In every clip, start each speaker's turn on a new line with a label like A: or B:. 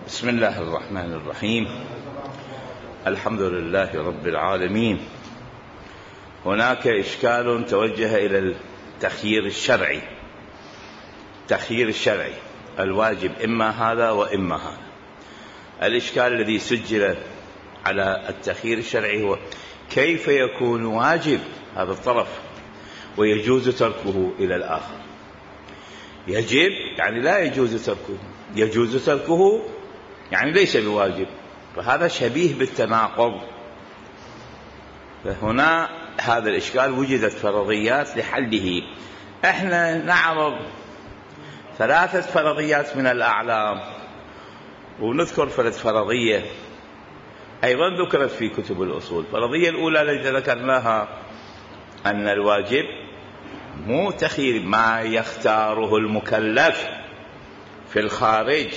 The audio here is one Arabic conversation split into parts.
A: بسم الله الرحمن الرحيم. الحمد لله رب العالمين. هناك إشكال توجه إلى التخيير الشرعي. التخيير الشرعي الواجب إما هذا وإما هذا. الإشكال الذي سجل على التخيير الشرعي هو كيف يكون واجب هذا الطرف ويجوز تركه إلى الآخر. يجب يعني لا يجوز تركه، يجوز تركه يعني ليس بواجب، فهذا شبيه بالتناقض. فهنا هذا الإشكال وجدت فرضيات لحله. احنا نعرض 3 فرضيات من الأعلام ونذكر فرضية أيضا ذكرت في كتب الأصول. الفرضية الأولى التي ذكرناها أن الواجب مو تخيير ما يختاره المكلف في الخارج،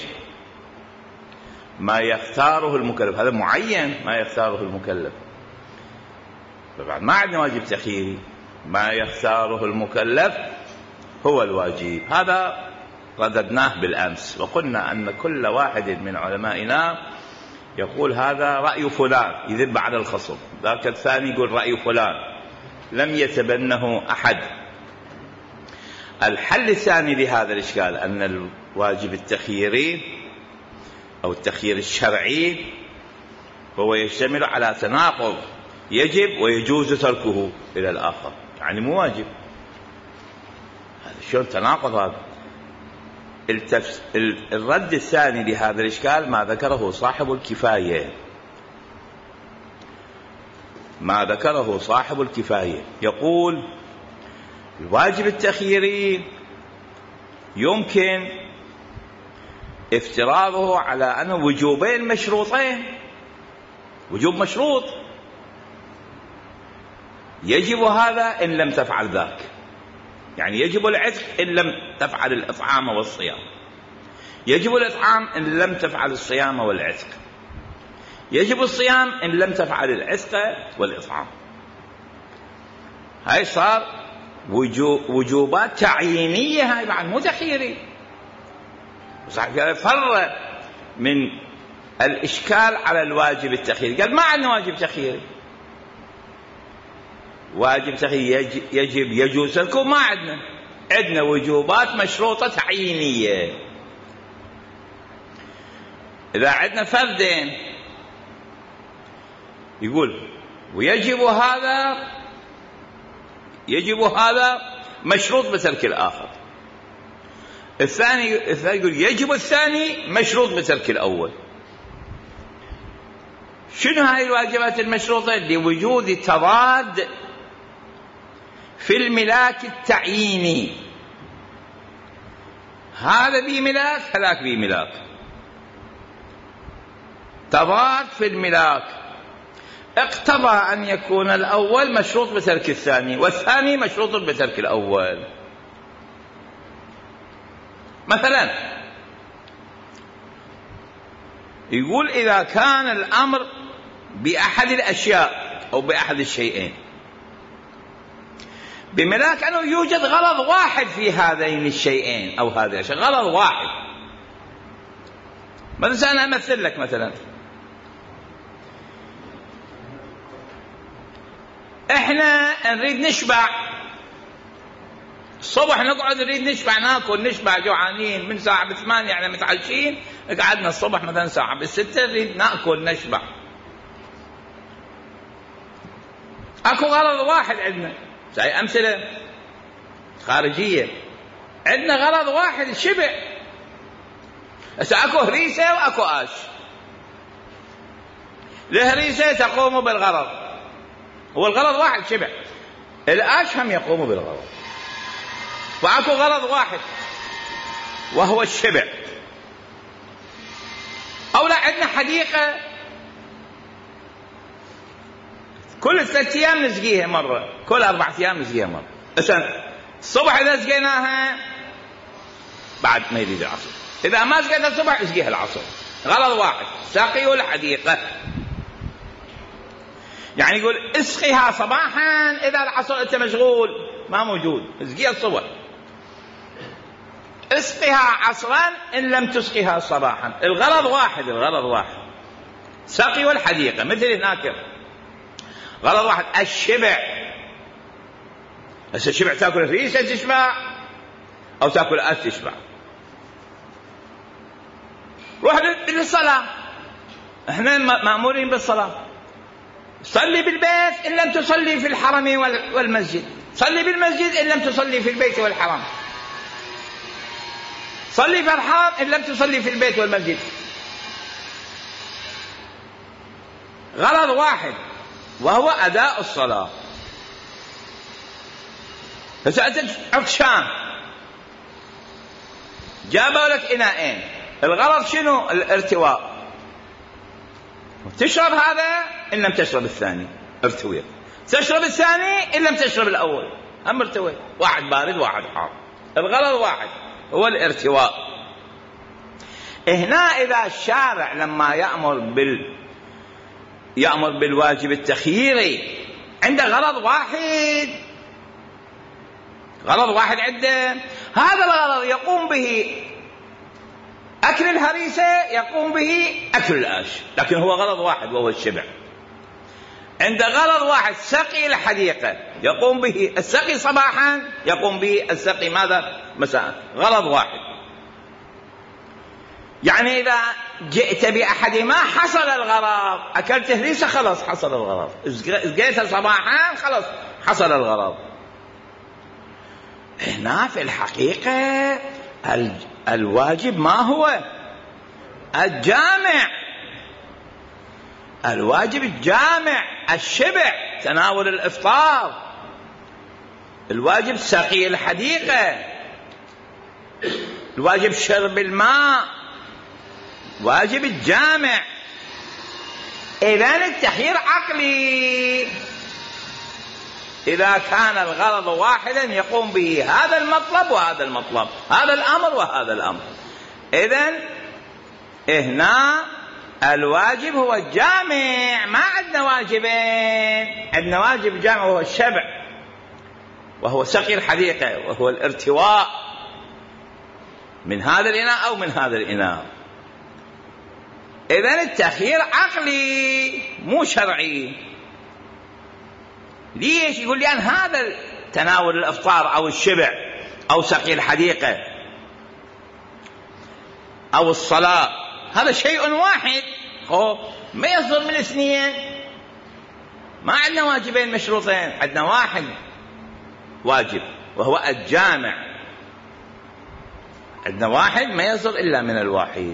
A: ما يختاره المكلف هذا معين، ما يختاره المكلف. طبعا ما عندنا واجب تخييري، ما يختاره المكلف هو الواجب. هذا رددناه بالأمس وقلنا أن كل واحد من علمائنا يقول هذا رأي فلان يذب على الخصم، ذاك الثاني يقول رأي فلان، لم يتبنه أحد. الحل الثاني لهذا الإشكال أن الواجب التخييري أو التخيير الشرعي هو يشتمل على تناقض، يجب ويجوز تركه إلى الآخر، يعني مو واجب. هذا شلون تناقض هذا؟ الرد الثاني لهذا الإشكال ما ذكره صاحب الكفاية. ما ذكره صاحب الكفاية يقول الواجب التخييري يمكن افتراضه على أنه وجوبين مشروطين. وجوب مشروط، يجب هذا إن لم تفعل ذاك، يعني يجب العتق إن لم تفعل الإطعام والصيام، يجب الإطعام إن لم تفعل الصيام والعتق، يجب الصيام إن لم تفعل العتق والإطعام. هاي صار وجوبات تعيينية، هاي بعد مو تخييري. فر من الإشكال على الواجب التخييري، قال ما عندنا واجب تخييري. واجب تخييري يجب يجوز لكم، ما عندنا وجوبات مشروطة تعيينية. إذا عندنا فردين يقول ويجب هذا، يجب هذا مشروط بترك الآخر. الثاني يقول يجب الثاني مشروط بترك الأول. شنو هاي الواجبات المشروطة؟ لوجود تضاد في الملاك التعييني، هذا بملاك هذاك بملاك، تضاد في الملاك اقتضى أن يكون الأول مشروط بترك الثاني والثاني مشروط بترك الأول. مثلا يقول إذا كان الأمر بأحد الأشياء أو بأحد الشيئين بملاك أنه يوجد غرض واحد في هذين الشيئين أو هذا الشيء، غرض واحد. مثلا أنا أمثل لك، مثلا إحنا نريد نشبع الصبح، نقعد نريد نشبع، ناكل نشبع جوعانين من ساعة 8 يعني متعشين، قعدنا الصبح مثلا ساعة 6 نريد ناكل نشبع. اكو غرض واحد عندنا، زي أمثلة خارجية، عندنا غرض واحد الشبع. هسه اكو هريسة واكو آش. الهريسة تقوم بالغرض، هو الغرض واحد شبع، الآش هم يقوم بالغرض، وأكو غرض واحد وهو الشبع. أو لا، عندنا حديقة كل 3 أيام نسقيها مرة، كل 4 أيام نسقيها مرة. مثلا الصبح إذا سقيناها بعد ما يريد العصر، إذا ما سقيتها الصبح نسقيها العصر. غرض واحد، ساقي الحديقة. يعني يقول اسقيها صباحا، إذا العصر أنت مشغول ما موجود اسقيها الصبح. اسقها عصرا إن لم تسقها صباحا. الغرض واحد، الغرض واحد، سقي والحديقة. مثل هناك غرض واحد، الشبع. هسه الشبع تاكل ريسة تشبع أو تاكل تشبع. روح للصلاة، احنا مأمورين بالصلاة. صلي بالبيت إن لم تصلي في الحرم والمسجد، صلي بالمسجد إن لم تصلي في البيت والحرم، صلي في الحرم إن لم تصلي في البيت والمسجد. غرض واحد وهو أداء الصلاة. فسألت عطشان، جابوا لك إناءين، الغرض شنو؟ الارتواء. تشرب هذا إن لم تشرب الثاني ارتويت، تشرب الثاني إن لم تشرب الأول هم ارتويت، واحد بارد واحد حار. الغرض واحد هو الارتواء. هنا إذا الشارع لما يأمر بالواجب التخييري عنده غرض واحد، غرض واحد عنده، هذا الغرض يقوم به أكل الهريسة، يقوم به أكل الآش، لكن هو غرض واحد وهو الشبع. عند غرض واحد سقي الحديقة، يقوم به السقي صباحا، يقوم به السقي ماذا؟ مساء. غرض واحد. يعني إذا جئت بأحدهما حصل الغرض، أكلت هريسة خلاص حصل الغرض، سقيتها صباحا خلاص حصل الغرض. هنا في الحقيقة الواجب ما هو؟ الجامع. الواجب الجامع، الشبع، تناول الإفطار. الواجب سقي الحديقة، الواجب شرب الماء، واجب الجامع. إذن التخيير عقلي. إذا كان الغرض واحدا يقوم به هذا المطلب وهذا المطلب، هذا الأمر وهذا الأمر. إذن هنا الواجب هو الجامع، ما عندنا واجبين، عندنا واجب جامع وهو الشبع، وهو سقي الحديقة، وهو الارتواء من هذا الإناء أو من هذا الإناء. إذن التخيير عقلي مو شرعي. ليش؟ يقول لي أن هذا تناول الإفطار أو الشبع أو سقي الحديقة أو الصلاة هذا شيء واحد، ما يصدر من اثنين. ما عندنا واجبين مشروطين، عندنا واحد واجب وهو الجامع. عندنا واحد ما يصدر إلا من الواحد.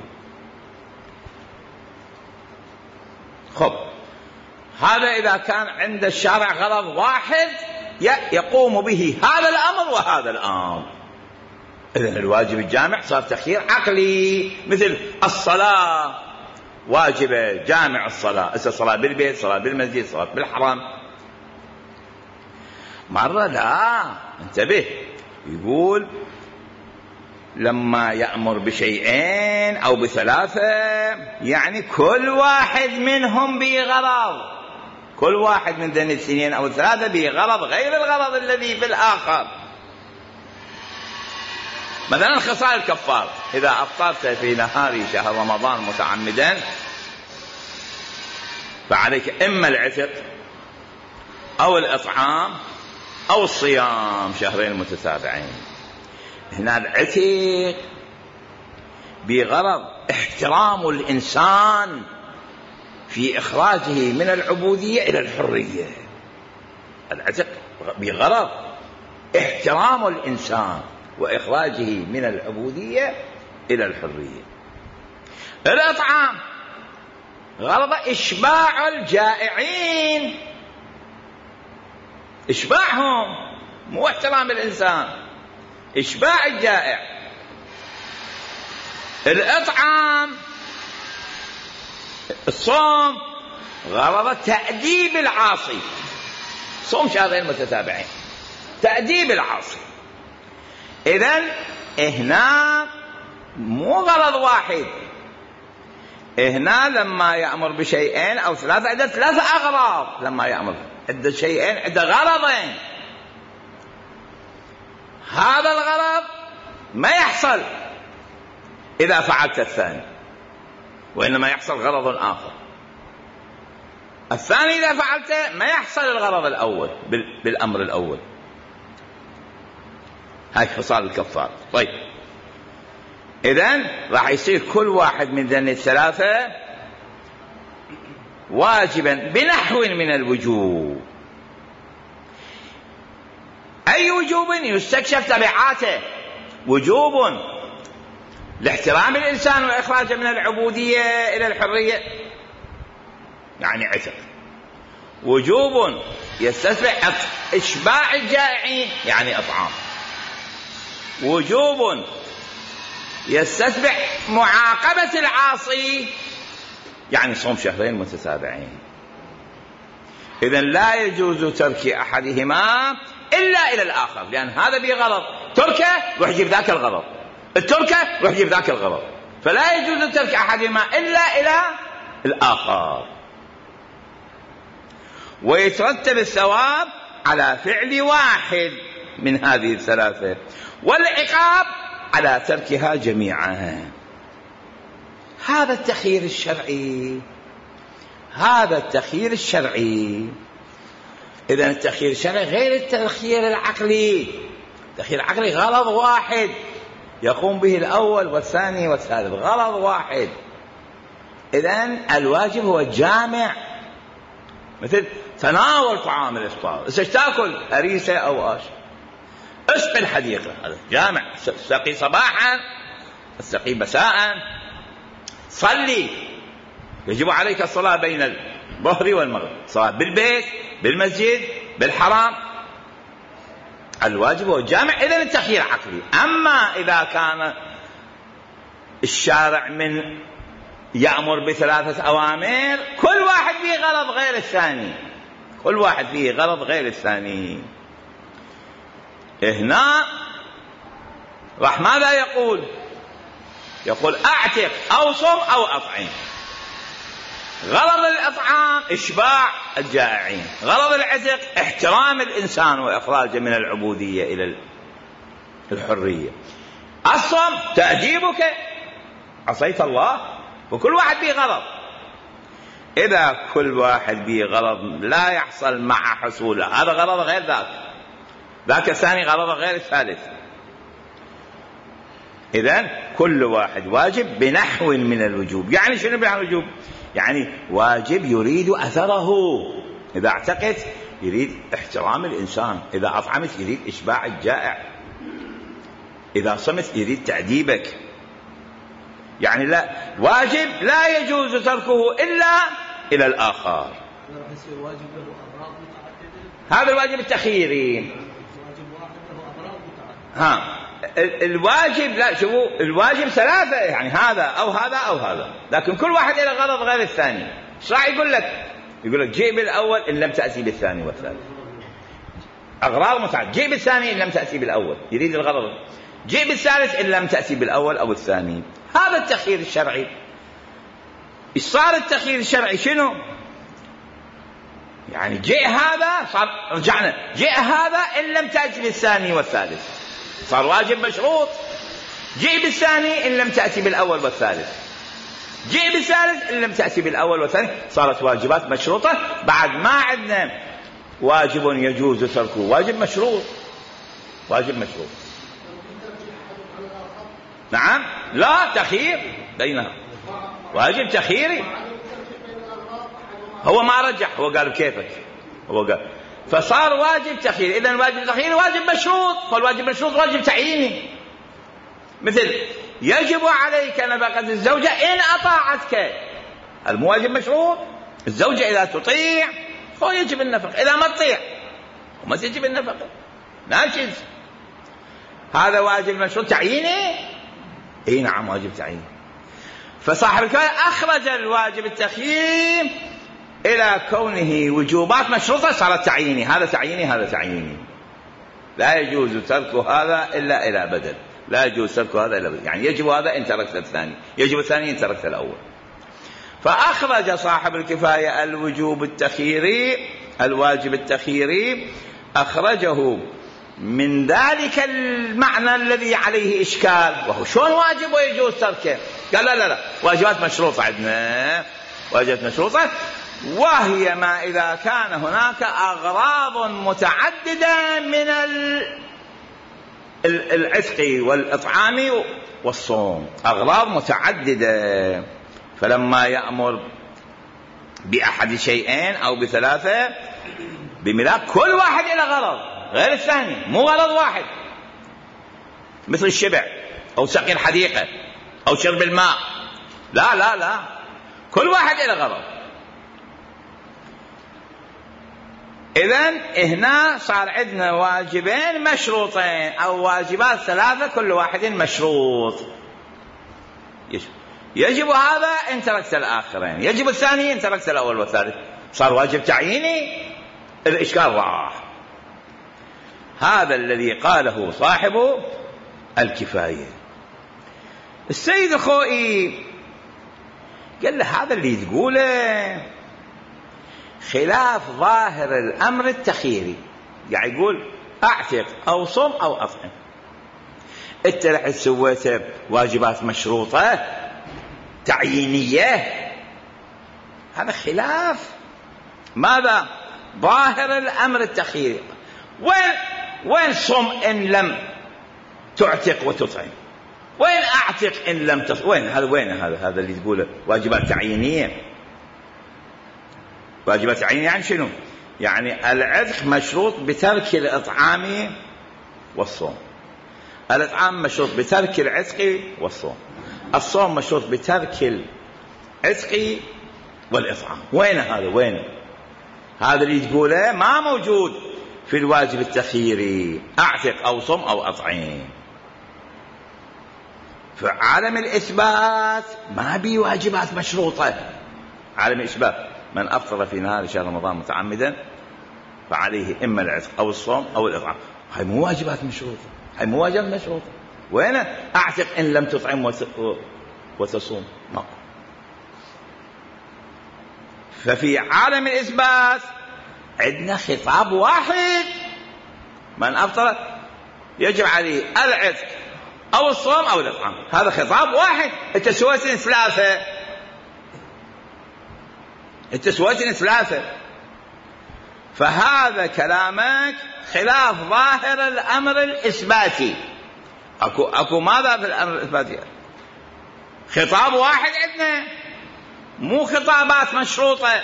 A: هذا إذا كان عند الشارع غرض واحد يقوم به هذا الأمر وهذا الأمر. إذن الواجب الجامع صار تخيير عقلي. مثل الصلاة واجبة جامع، الصلاة صلاة بالبيت، صلاة بالمسجد، صلاة بالحرم. مرة لا، انتبه، يقول لما يأمر بشيئين أو بثلاثة يعني كل واحد منهم بغرض، كل واحد من ذين الاثنين أو الثلاثة بغرض غير الغرض الذي في الآخر. مثلا خصال الكفار، إذا أفطرت في نهار شهر رمضان متعمدا فعليك إما العتق أو الإطعام أو الصيام شهرين متتابعين. هنا العتق بغرض احترام الإنسان في إخراجه من العبودية إلى الحرية. العتق بغرض احترام الإنسان وإخراجه من العبودية إلى الحرية. الإطعام غرض إشباع الجائعين، إشباعهم، مو احترام الإنسان، إشباع الجائع. الإطعام الصوم غرض تأديب العاصي، صوم شهرين متتابعين تأديب العاصي. إذن هنا مو غرض واحد، هنا لما يأمر بشيئين أو ثلاثة عدة ثلاثة أغراض. لما يأمر عدة شيئين عدة غرضين، هذا الغرض ما يحصل إذا فعلت الثاني، وإنما يحصل غرض آخر. الثاني إذا فعلته ما يحصل الغرض الأول بالأمر الأول. هاي خصال الكفارة. طيب، إذن راح يصير كل واحد من ذن الثلاثة واجبا بنحو من الوجوب. أي وجوب؟ يستكشف تبعاته. وجوب لاحترام الإنسان وإخراجه من العبودية إلى الحرية، يعني عتق. وجوب يستتبع إشباع الجائعين، يعني إطعام. وجوب يستتبع معاقبة العاصي، يعني صوم شهرين متتابعين. إذن لا يجوز ترك أحدهما إلا إلى الآخر، لأن هذا به غرض، تركه روح يجيب ذاك الغرض، التركه روح يجيب ذاك الغرض، فلا يجوز ترك أحدهما إلا إلى الآخر. ويترتب الثواب على فعل واحد من هذه الثلاثة، والعقاب على تركها جميعا. هذا التخيير الشرعي، هذا التخيير الشرعي. إذن التخيير الشرعي غير التخيير العقلي. التخيير العقلي غرض واحد يقوم به الأول والثاني والثالث، غرض واحد. إذن الواجب هو الجامع، مثل تناول طعام الإفطار. إيش تاكل؟ هريسة أو آش. اسقي الحديقة، هذا جامع. سقي صباحا، السقي مساء. صلي، يجب عليك الصلاة بين الظهر والمغرب، صلاة بالبيت، بالمسجد، بالحرام. الواجب هو الجامع. إذن التخيير عقلي. أما إذا كان الشارع من يأمر بثلاثة أوامر، كل واحد فيه غرض غير الثاني، كل واحد فيه غرض غير الثاني. هنا راح ماذا يقول؟ يقول أعتق أو صم أو أطعم. غرض الإطعام إشباع الجائعين، غرض العتق احترام الإنسان وإخراجه من العبودية إلى الحرية. الصم تأديبك، عصيت الله، وكل واحد به غرض. إذا كل واحد به غرض لا يحصل مع حصوله، هذا غرض غير ذاك، ذاك الثاني غرض غير الثالث. إذن كل واحد واجب بنحو من الوجوب. يعني شنو بنحو الوجوب؟ يعني واجب يريد أثره. إذا اعتقت يريد احترام الإنسان، إذا أطعمت يريد إشباع الجائع، إذا صمت يريد تعذيبك. يعني لا، واجب لا يجوز تركه إلا إلى الآخر. هذا الواجب التخييري. الواجب لا، شوفوا، الواجب ثلاثة، يعني هذا أو هذا أو هذا، لكن كل واحد إلى غرض غير الثاني. ايش راح يقول لك؟ يقول لك جيب الأول إن لم تأتي بالثاني والثالث. أغراض متعددة. جيب الثاني إن لم تأتي بالأول، يريد الغرض. جيب الثالث إن لم تأتي بالأول أو الثاني. هذا التخيير الشرعي. صار التخيير الشرعي شنو؟ يعني جاء هذا، صار رجعنا، جاء هذا إن لم تأتي بالثاني والثالث، صار واجب مشروط. جاء بالثاني إن لم تأتي بالأول والثالث، جاء بالثالث إن لم تأتي بالأول والثاني، صارت واجبات مشروطة. بعد ما عندنا واجب يجوز تركه، واجب مشروط، واجب مشروط. نعم، لا تخيير بينها، واجب تخييري. هو ما رجح، هو قال بكيفك، هو قال، فصار واجب تخيير. إذن واجب تخيير واجب مشروط، فالواجب مشروط واجب تعييني. مثل يجب عليك نفقة الزوجة إن أطاعتك، المواجب مشروط. الزوجة إذا تطيع فهو يجب النفقة، إذا ما تطيع وما يجب النفقة، ناجز. هذا واجب مشروط تعييني. اي نعم، واجب تعييني. فصاحب الكفاية أخرج الواجب التخيير إلى كونه وجوبات مشروطة، صارت تعييني. هذا تعييني، هذا تعييني. لا يجوز ترك هذا إلا إلى بدل، لا يجوز ترك هذا إلا بدل. يعني يجب هذا إن تركت الثاني، يجب الثاني إن تركت الأول. فأخرج صاحب الكفاية الوجوب التخييري، الواجب التخييري، أخرجه من ذلك المعنى الذي عليه إشكال، وهو شلون واجب ويجوز تركه؟ قال لا واجبات مشروطة عندنا، واجبات مشروطة، وهي ما إذا كان هناك أغراض متعددة من العتق والإطعام والصوم، أغراض متعددة. فلما يأمر بأحد شيئين أو بثلاثة بملاك، كل واحد إلى غرض غير الثاني، مو غرض واحد، مثل الشبع أو سقي الحديقة أو شرب الماء، لا كل واحد إلى غرض. إذن هنا صار عندنا واجبين مشروطين أو واجبات ثلاثة كل واحد مشروط. يجب هذا إن تركت الآخرين، يجب الثاني إن تركت الأول والثالث، صار واجب تعييني، الإشكال راح. هذا الذي قاله صاحب الكفاية. السيد الخوئي قال له هذا اللي تقوله خلاف ظاهر الأمر التخييري، يعني يقول أعتق أو صم أو أطعم، أنت رح سويت واجبات مشروطة تعيينية، هذا خلاف ماذا؟ ظاهر الأمر التخييري. وين صم إن لم تعتق وتطعم؟ وين أعتق إن لم تطعم؟ وين هذا اللي تقوله واجبات تعيينية؟ واجبات تعيينية يعني شنو؟ يعني العتق مشروط بترك الإطعام والصوم، الإطعام مشروط بترك العتق والصوم، الصوم مشروط بترك العتق والإطعام. وين هذا اللي تقوله ما موجود في الواجب التخييري، أعتق أو صم أو أطعم. فعالم الإثبات ما بي واجبات مشروطة. عالم الإثبات من أفطر في نهار شهر رمضان متعمدا فعليه إما العتق أو الصوم أو الإطعام، هاي مو واجبات مشروطة، هاي مو واجبات مشروطة. وين أعتق إن لم تطعم وتصوم؟ ما. ففي عالم الإثبات عندنا خطاب واحد، من أفطر يجب عليه العتق أو الصوم أو الإطعام، هذا خطاب واحد. أنت سويتين ثلاثة، فهذا كلامك خلاف ظاهر الأمر الإثباتي. أكو ماذا في الأمر الإثباتي؟ خطاب واحد عندنا، مو خطابات مشروطة،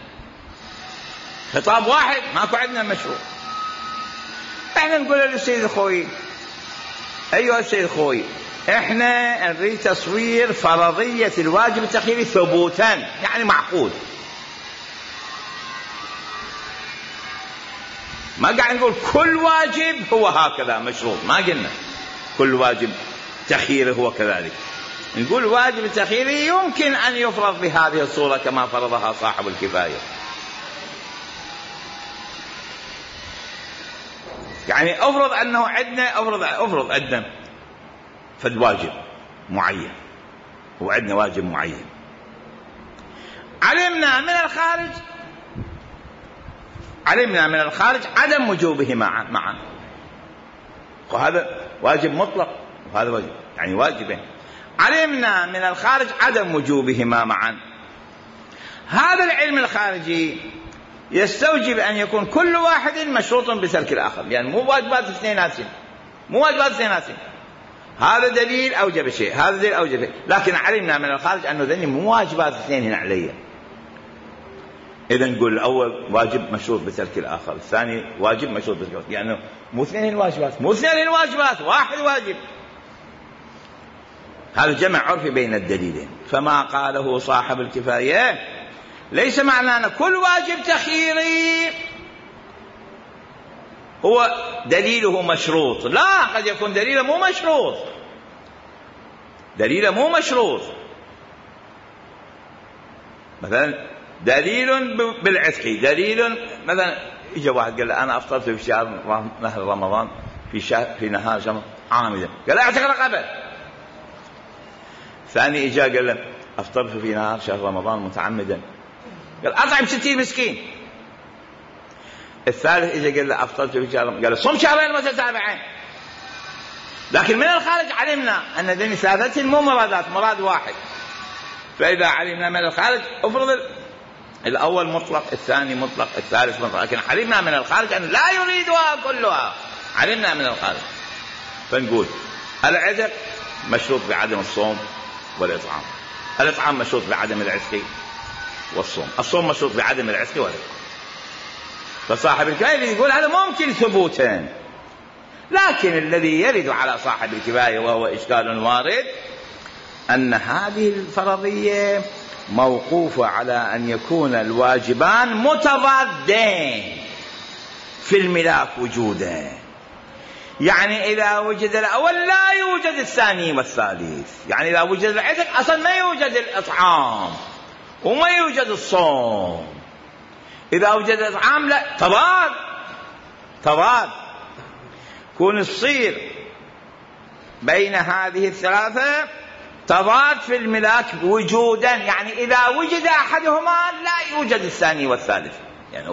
A: خطاب واحد، ماكو عندنا مشروط. احنا نقول للسيد الخوي، أيها السيد الخوي، احنا نريد تصوير فرضية الواجب التخييري ثبوتا، يعني معقول. ما قاعد نقول كل واجب هو هكذا مشروط، ما قلنا كل واجب تخييري هو كذلك. نقول واجب التخييري يمكن أن يفرض بهذه الصورة كما فرضها صاحب الكفاية. يعني أفرض أنه عندنا أفرض عندنا فد واجب معين، وعندنا واجب معين علمنا من الخارج عدم وجوبه معا، وهذا واجب مطلق وهذا واجب، يعني واجبين علمنا من الخارج عدم وجوبهما معا. هذا العلم الخارجي يستوجب أن يكون كل واحد مشروط بترك الآخر، يعني مو واجبات اثنيناتين، هذا دليل أوجب شيء، هذا دليل أوجب شيء، لكن علمنا من الخارج أنه ذني مو واجبات اثنين هنا علي. إذا نقول الأول واجب مشروط بترك الآخر، الثاني واجب مشروط بترك الآخر، يعني مو اثنين الواجبات، واحد واجب. هذا جمع عرفي بين الدليلين. فما قاله صاحب الكفاية ليس معنى أن كل واجب تخييري هو دليله مشروط، لا، قد يكون دليله مو مشروط. مثلا دليل بالعتق، دليل مثلا اجى واحد قال انا افطرت في شهر نهر رمضان في نهار شهر عامدا، قال اعتق رقبه. ثاني اجى قال له افطرت في نهار شهر رمضان متعمدا، قال اطعم 60 مسكين. الثالث إذا قال له أفطرت في شهر، قال له صم شهرين متتابعين. لكن من الخارج علمنا أن ذني ثلاثة مو مرادات، مراد واحد. فإذا علمنا من الخارج افرض الأول مطلق، الثاني مطلق، الثالث مطلق، لكن علمنا من الخارج أن لا يريدها كلها، علمنا من الخارج. فنقول العتق مشروط بعدم الصوم والإطعام، الإطعام مشروط بعدم العتق والصوم، الصوم مشروط بعدم العتق والإطعام. فصاحب الكفاية يقول هذا ممكن ثبوتين، لكن الذي يرد على صاحب الكفاية وهو إشكال وارد أن هذه الفرضية موقوفة على أن يكون الواجبان متضادين في الملاك وجودا. يعني إذا وجد الأول لا يوجد الثاني والثالث، يعني إذا وجد العتق أصلا ما يوجد الإطعام وما يوجد الصوم. إذا وجد الإطعام لا، تضاد كون يصير بين هذه الثلاثة تضاد في الملاك وجودا، يعني إذا وجد أحدهما لا يوجد الثاني والثالث. يعني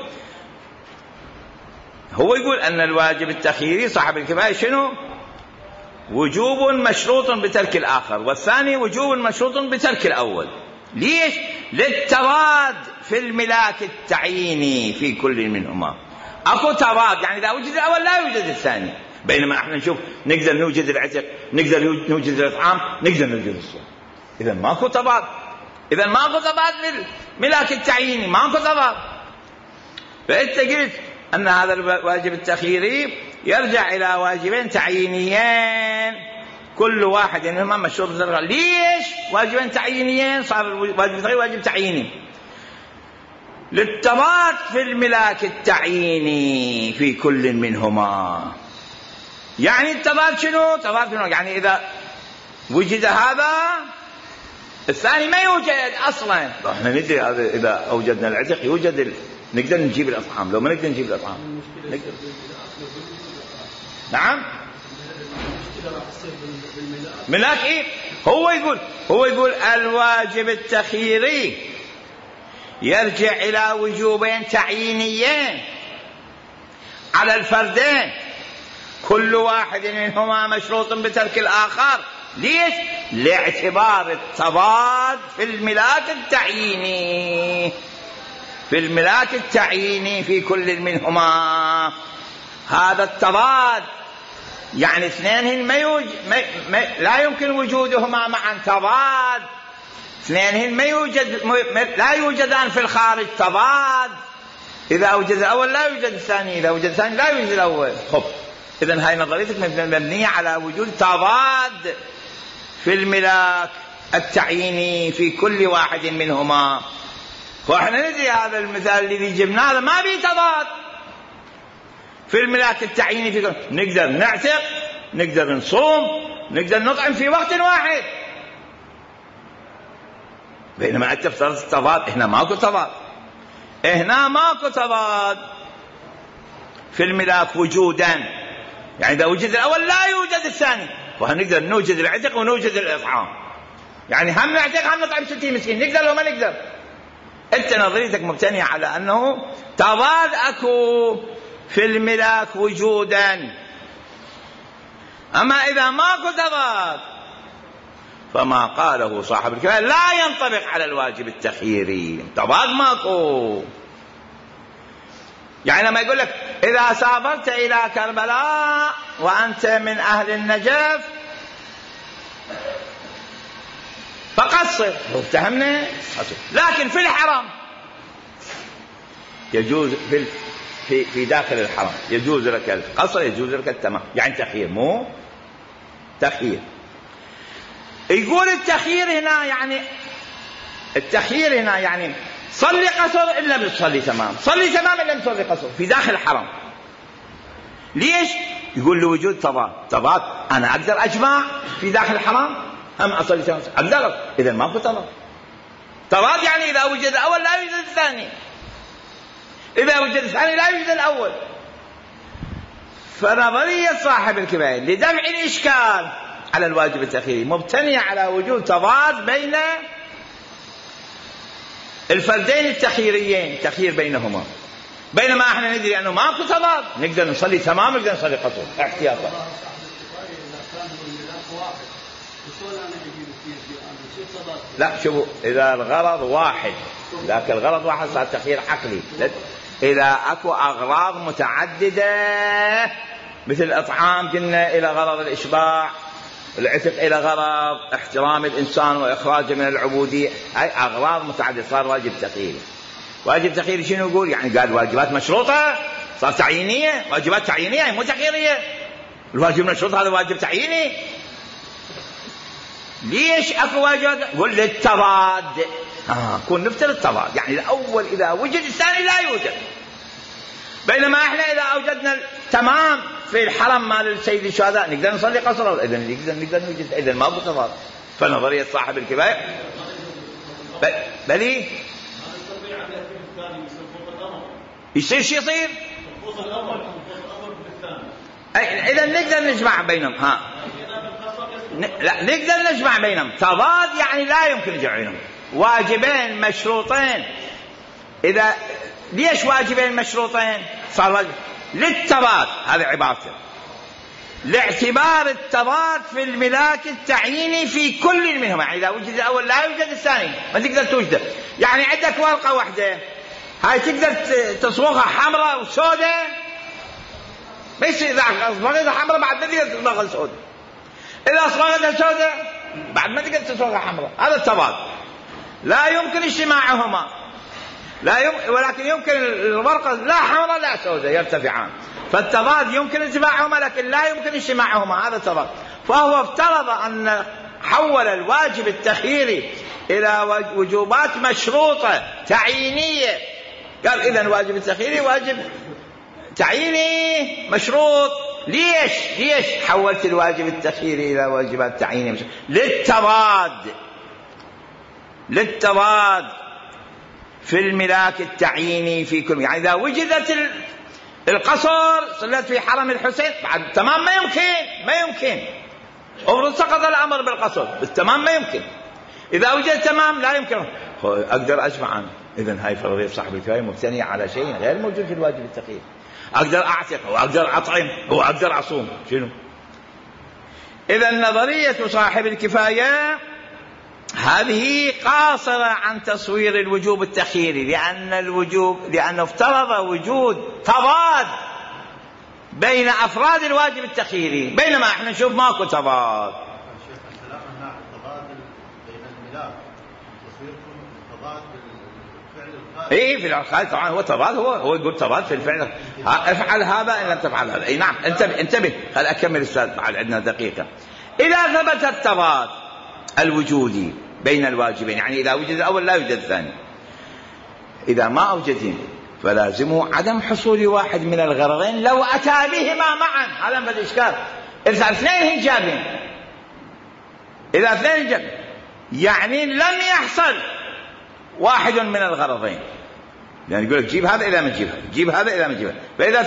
A: هو يقول أن الواجب التخييري صاحب الكفاية شنو؟ وجوب مشروط بترك الآخر، والثاني وجوب مشروط بترك الأول. ليش؟ للتضاد في الملاك التعييني في كل منهما. أكو تضاد، يعني إذا وجد الأول لا يوجد الثاني، بينما احنا نشوف نقدر نوجد العتق، نقدر نوجد الإطعام، نقدر نوجد الصوم. إذا ماكو تضاد، إذا ماكو تضاد للملاك التعييني، ماكو تضاد. فأنت قلت أن هذا الواجب التخييري يرجع إلى واجبين تعيينيين كل واحد منهما مشروط بالإطعام. ليش واجبين تعيينيين؟ صار الواجب التخييري واجب تعييني للتضاد في الملاك التعييني في كل منهما. يعني التضاد شنو؟ تضاد شنو؟ يعني إذا وجد هذا الثاني ما يوجد أصلا. احنا ندري إذا أوجدنا العتق يوجد نقدر نجيب الأطعام، لو ما نقدر نجيب الأطعام نقدر. نعم ملاك إيه؟ هو يقول الواجب التخييري يرجع إلى وجوبين تعيينيين على الفردين كل واحد منهما مشروط بترك الآخر. ليش؟ لاعتبار التضاد في الملاك التعييني، في الملاك التعييني في كل منهما. هذا التضاد يعني اثنين لا يمكن وجودهما معا، تضاد اثنين لا يوجدان في الخارج، تضاد. إذا وجد الأول لا يوجد الثاني، إذا وجد الثاني لا يوجد الأول. خب إذن هاي نظريتك مبنية على وجود تضاد في الملاك التعييني في كل واحد منهما. وإحنا ندري هذا المثال الذي جبناه هذا ما بيه تضاد في الملاك التعييني في كل. نقدر نعتق، نقدر نصوم، نقدر نطعم في وقت واحد، بينما أنت افترضت التضاد. إحنا ماكو تضاد، هنا ماكو تضاد في الملاك وجودا. يعني إذا وجد الأول لا يوجد الثاني، وهنقدر نوجد العتق ونوجد الإطعام. يعني هم نعتق هم نطعم 60 مسكين، نقدر لو ما نقدر. أنت نظريتك مبتنية على أنه تضاد أكو في الملاك وجودا. أما إذا ماكو تضاد فما قاله صاحب الكفاية لا ينطبق على الواجب التخييري، تضاد ماكو. يعني لما يقول لك إذا سافرت إلى كربلاء وأنت من أهل النجف فقصر، افتهمنا. لكن في الحرم يجوز، في داخل الحرم يجوز لك القصر، يجوز لك التمام، يعني تخيير مو تخيير. يقول التخيير هنا يعني صلي قصر إلا بتصلي تمام، صلي تمام إلا بتصلي قصر في داخل الحرم. ليش؟ يقول لوجود تضاد. أنا أقدر أجمع في داخل الحرم هم أصلي تمام، أقدر. إذا ما في تضاد يعني إذا وجد الأول لا يوجد الثاني، إذا وجد الثاني لا يوجد الأول. فنظرية صاحب الكفاية لدفع الإشكال على الواجب التخييري مبتنية على وجود تضاد بين الفردين التخييريين، تخيير بينهما. بينما احنا ندري انه ماكو تضاد، نقدر نصلي تمام نقدر نصلي قصر احتياطا. لا شوفوا، اذا الغرض واحد، لكن الغرض واحد صار تخيير عقلي. اذا اكو اغراض متعدده مثل الاطعام قلنا الى غرض الاشباع، العتق الى غرض احترام الانسان واخراجه من العبوديه، هاي اغراض متعدده صار واجب تخييري. واجب تخييري شنو يقول؟ يعني قال واجبات مشروطه صار تعيينيه، واجبات تعيينيه مو تخييريه. الواجب مشروط هذا واجب تعييني. ليش اكو واجبات؟ يقول للتضاد. كون نفترض التضاد، يعني الاول اذا وجد الثاني لا يوجد. بينما احنا اذا اوجدنا تمام في الحرم مال السيد الشهداء نقدر نصلي قصر، اذا نقدر نوجد، اذا ما ابو تضاد. فنظريه صاحب الكفايه بلي يصير شو يصير؟ اذا نقدر نجمع بينهم. لا نقدر نجمع بينهم. تضاد يعني لا يمكن الجمع بينهم، واجبين مشروطين. اذا ليش واجبين مشروطين؟ صار واجب للتضاد، هذا عبارته، لاعتبار التضاد في الملاك التعييني في كل منهما. يعني اذا وجد الاول لا يوجد الثاني، ما تقدر توجده. يعني عندك ورقه واحده، هاي تقدر تصبغها حمراء وسوداء، ما يصير. اذا اصبغتها حمراء بعد ما تقدر تصبغها سوداء، اذا اصبغتها سوداء بعد ما تقدر تصبغها حمراء. هذا التضاد، لا يمكن اجتماعهما. ولكن يمكن الورقه لا حمراء لا سوداء يرتفعان، فالتضاد يمكن اجتماعهما لكن لا يمكن اجتماعهما. هذا التضاد. فهو افترض ان حول الواجب التخييري الى وجوبات مشروطه تعيينيه. قال اذا واجب التخييري واجب تعييني مشروط. ليش حولت الواجب التخييري الى واجبات تعيينيه مشروط؟ للتضاد في الملاك التعييني في كل. يعني اذا وجدت القصر صلت في حرم الحسين بعد تمام ما يمكن افرض سقط الامر بالقصر بالتمام ما يمكن. اذا وجد تمام لا يمكن اقدر اجمع. اذا هاي فرضيه صاحب الكفايه مبتنيه على شيء غير موجود في الواجب التخييري. اقدر اعتق واقدر اطعم واقدر اصوم. شنو؟ اذا نظريه صاحب الكفايه هذه قاصرة عن تصوير الوجوب التخييري، لأنه افترض وجود تضاد بين أفراد الواجب التخييري، بينما احنا نشوف ماكو تضاد. ايه في الخارج طبعا هو تضاد، هو يقول تضاد في الفعل. افعل هذا ان لم تفعل هذا. اي نعم انتبه خل اكمل استاذ، بعد عندنا دقيقة. اذا ثبت التضاد الوجودي بين الواجبين، يعني إذا وجد الأول لا يوجد الثاني، إذا ما أوجدين فلازمه عدم حصول واحد من الغرضين لو أتى بهما معا. هذا ما الإشكال. إذا اثنين هجابين، يعني لم يحصل واحد من الغرضين. يعني يقول لك جيب هذا إلى ما تجيب هذا، جيب هذا إلى ما تجيب هذا. فإذا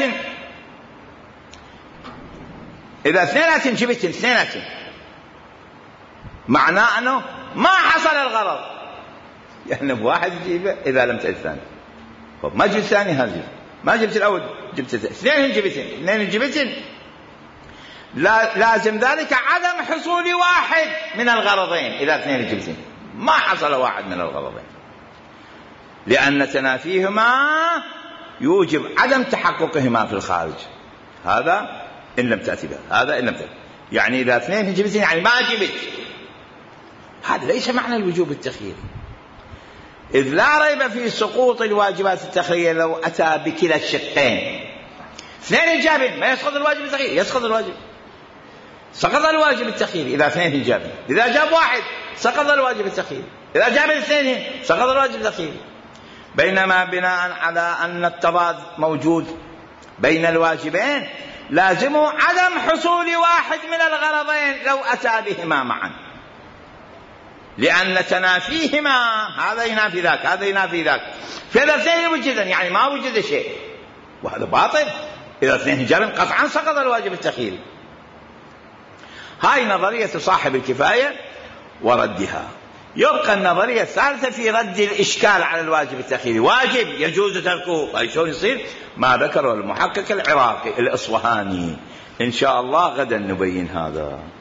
A: اثنينات جبت اثنينات، معناه أنه ما حصل الغرض، يعني بواحد جيبه إذا لم تجد الثاني. ما جبت الثاني هذا، ما جبت الأول جبت اثنين جبتين، لازم ذلك عدم حصول واحد من الغرضين. إذا اثنين جبتين ما حصل واحد من الغرضين، لأن تنافيهما يوجب عدم تحققهما في الخارج. هذا إن لم تأتي به، هذا إن لم تأتي. يعني إذا اثنين جبتين يعني ما جبت، هذا ليس معنى الوجوب التخييري، إذ لا ريب في سقوط الواجبات التخييرية لو أتى بكلا الشقين. اثنين إيجابين ما يسقط الواجب التخييري، يسقط الواجب، سقط الواجب التخييري إذا اثنين إيجابين. إذا جاب واحد سقط الواجب التخييري، إذا جاب الاثنين سقط الواجب التخييري. بينما بناء على أن التضاد موجود بين الواجبين لازمه عدم حصول واحد من الغرضين لو أتى بهما معا، لأن تنافيهما هذا ينافي ذاك، هذا ينافي ذاك. فإذا اثنين وجدا يعني ما وجد شيء، وهذا باطل. إذا اثنين جابن قطعا سقط الواجب التخييري. هاي نظرية صاحب الكفاية وردها. يبقى النظرية الثالثة في رد الإشكال على الواجب التأخيري. واجب يجوز تركه، شلون يصير؟ ما ذكره المحقق العراقي الإصفهاني. إن شاء الله غدا نبين هذا.